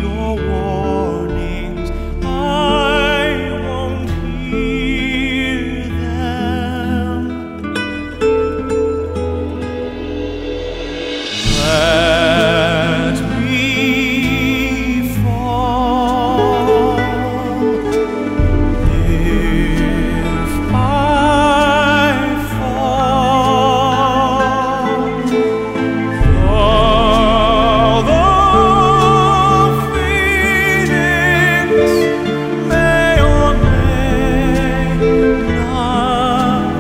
your warnings, I won't hear them. Let me fall if I fall. Although Phoenix may or may not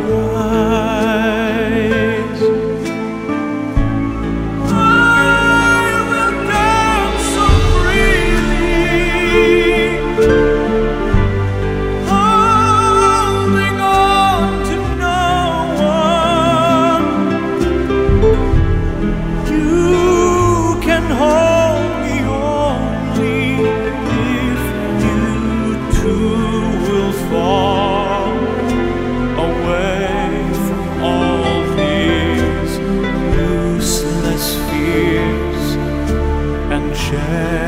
rise, I will dance so freely, holding on to no one. You can hold me only if you too will fall away from all these useless fears and share